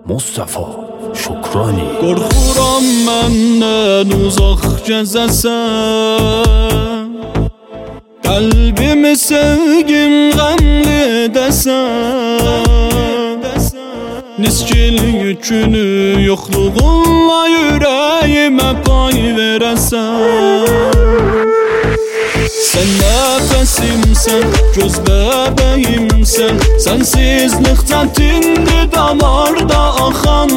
Mustafa Şukrani. Qorxuram məndən uzaq gəzəsən, qəlbimi sevgim qəmli desən. Niskil yükünü yoxluğunla yüreğime pay verəsən. Sen nefesimsen, göz bebeğimsen, sensizlikten tindi damarda axan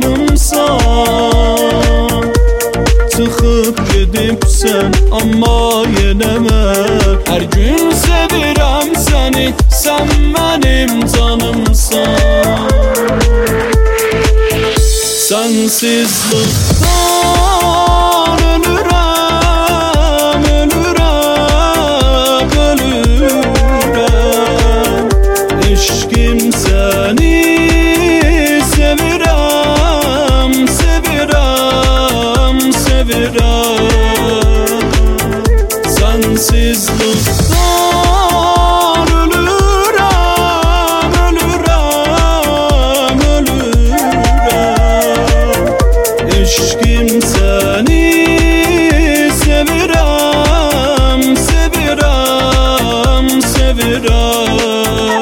qanımsan. Çıxıb gedibsən, amma yenə mən hər gün sevirəm səni, sən mənim canımsan. Sensizlikten ölürəm, ölürəm, ölürəm. Eşkim səni sevirəm, sevirəm, sevirəm. Sensizlikten ölürəm, ölürəm, ölürəm. Eşkim səni sevirəm, sevirəm, sevirəm.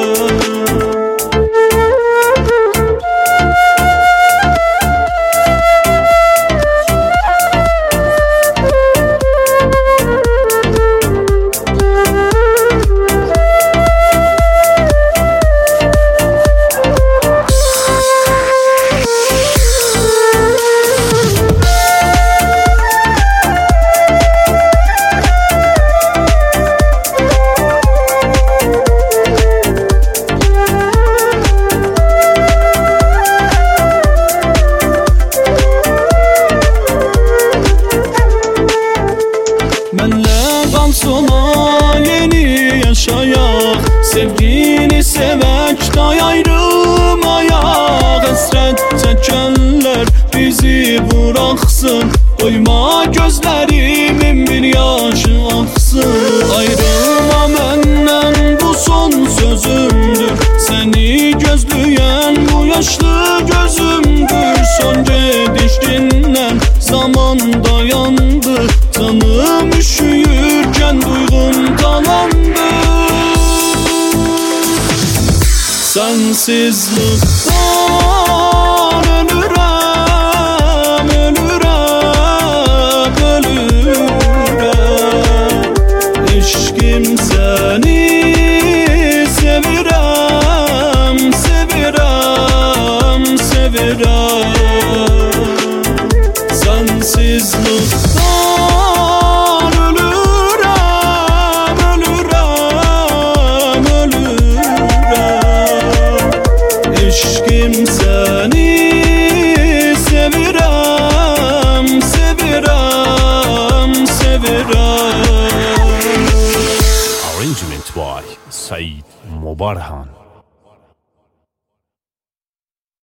Mənlə qal sona yeni yaşayaq, sevgini sevəkdə ayrılmayaq. Həsrət çəkənlər bizi buraxsın, qoyma gözlərimin bir yaşı axsın. Ayrılma məndən, bu son sözümdür, səni gözləyən bu yaşlı gözümdür. Son gedişindən zaman dayandı, canım üşüyürken duyğum talandı. Sensizlikten ölürəm, ölürəm, ölürəm. Eşkim səni sevirəm, sevirəm, sevirəm. Sensizlikten ölürəm, ölürəm, ölürəm. Eşkim səni sevirəm, sevirəm, sevirəm. Arrangement by Said Mubarhan.